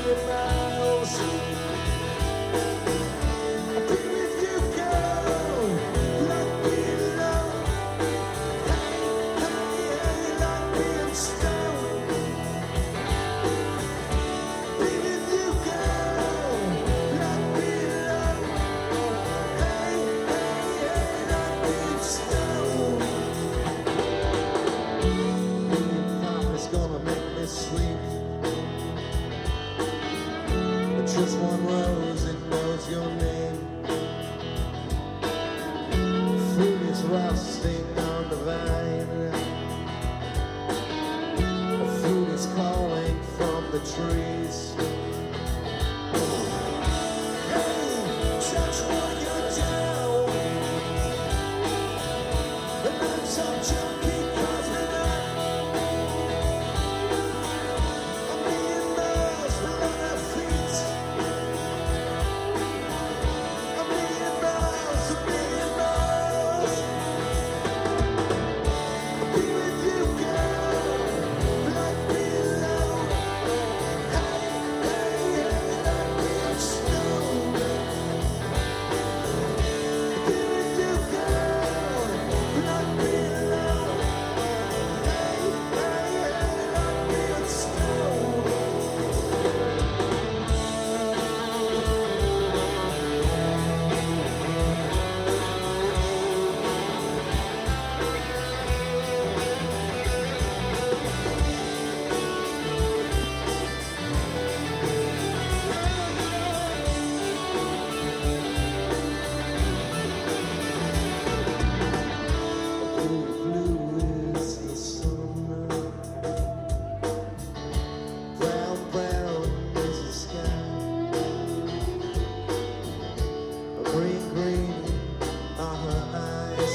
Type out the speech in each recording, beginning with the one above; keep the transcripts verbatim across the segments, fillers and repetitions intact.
Just one rose, it knows your name. Fruit is rusting on the vine. Fruit is calling from the trees. Hey, touch what you're down. And I'm some junkie cosmic up. A million miles below their feet. Green, green are her eyes.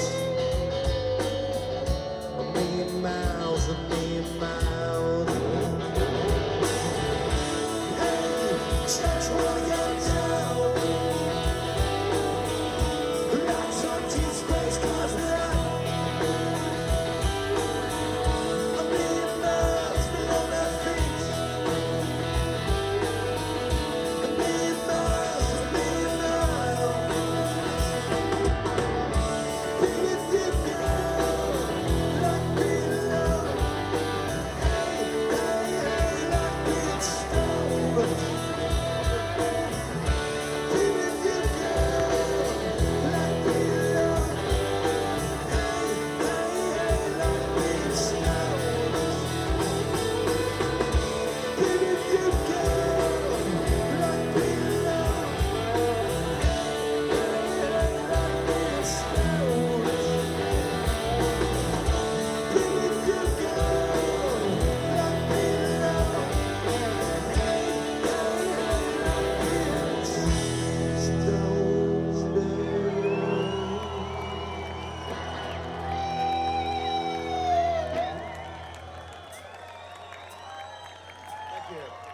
A million miles, a million miles. Hey, touch while you're down. Lights on deep space, cause they're a million miles below their feet. A million miles, a million miles. Thank you.